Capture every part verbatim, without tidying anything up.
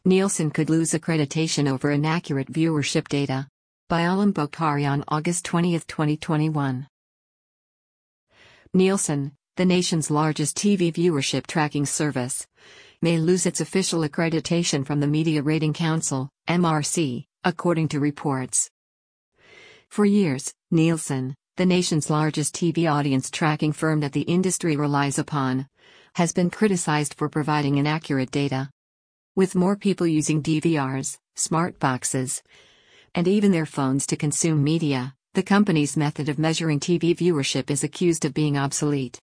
Nielsen could lose accreditation over inaccurate viewership data. By Alam Bokhari on August twentieth, twenty twenty-one. Nielsen, the nation's largest T V viewership tracking service, may lose its official accreditation from the Media Rating Council, M R C, according to reports. For years, Nielsen, the nation's largest T V audience tracking firm that the industry relies upon, has been criticized for providing inaccurate data. With more people using D V Rs, smart boxes, and even their phones to consume media, the company's method of measuring T V viewership is accused of being obsolete.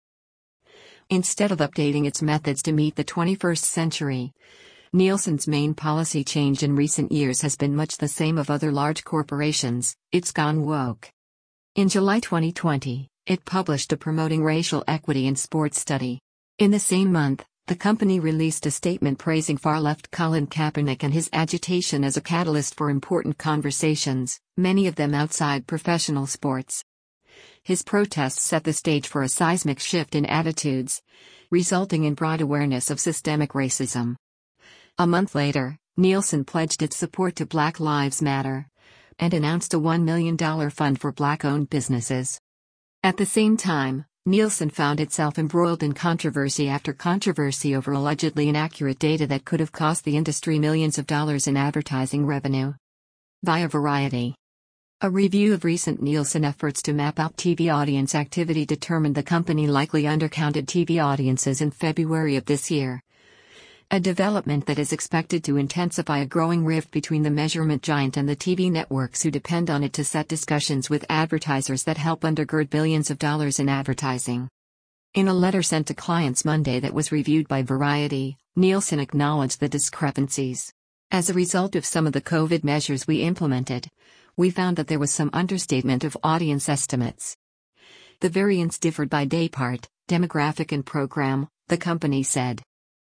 Instead of updating its methods to meet the twenty-first century, Nielsen's main policy change in recent years has been much the same of other large corporations: it's gone woke. In July twenty twenty, it published a Promoting Racial Equity in Sports study. In the same month, the company released a statement praising far-left Colin Kaepernick and his agitation as a catalyst for important conversations, many of them outside professional sports. His protests set the stage for a seismic shift in attitudes, resulting in broad awareness of systemic racism. A month later, Nielsen pledged its support to Black Lives Matter and announced a one million dollars fund for Black-owned businesses. At the same time, Nielsen found itself embroiled in controversy after controversy over allegedly inaccurate data that could have cost the industry millions of dollars in advertising revenue. Via Variety. A review of recent Nielsen efforts to map out T V audience activity determined the company likely undercounted T V audiences in February of this year. A development that is expected to intensify a growing rift between the measurement giant and the T V networks who depend on it to set discussions with advertisers that help undergird billions of dollars in advertising. In a letter sent to clients Monday that was reviewed by Variety, Nielsen acknowledged the discrepancies. As a result of some of the COVID measures we implemented, we found that there was some understatement of audience estimates. The variance differed by daypart, demographic and program, the company said.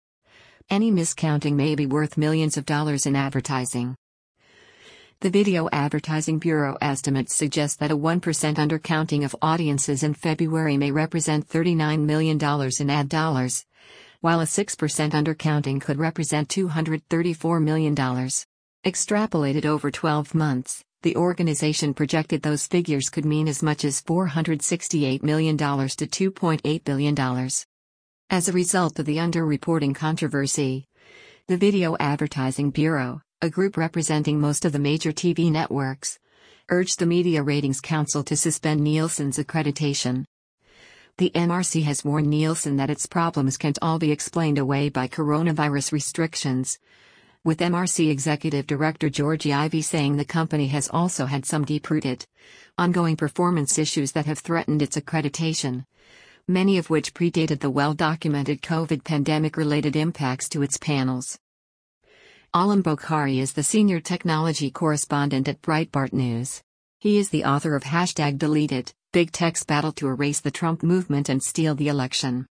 Any miscounting may be worth millions of dollars in advertising. The Video Advertising Bureau estimates suggest that a one percent undercounting of audiences in February may represent thirty-nine million dollars in ad dollars, while a six percent undercounting could represent two hundred thirty-four million dollars. Extrapolated over twelve months, the organization projected those figures could mean as much as four hundred sixty-eight million dollars to two point eight billion dollars. As a result of the underreporting controversy, the Video Advertising Bureau, a group representing most of the major T V networks, urged the Media Ratings Council to suspend Nielsen's accreditation. The M R C has warned Nielsen that its problems can't all be explained away by coronavirus restrictions, with M R C Executive Director Georgie Ivey saying the company has also had some deep-rooted, ongoing performance issues that have threatened its accreditation, many of which predated the well-documented COVID pandemic-related impacts to its panels. Alam Bokhari is the senior technology correspondent at Breitbart News. He is the author of Hashtag Deleted, Big Tech's Battle to Erase the Trump Movement and Steal the Election.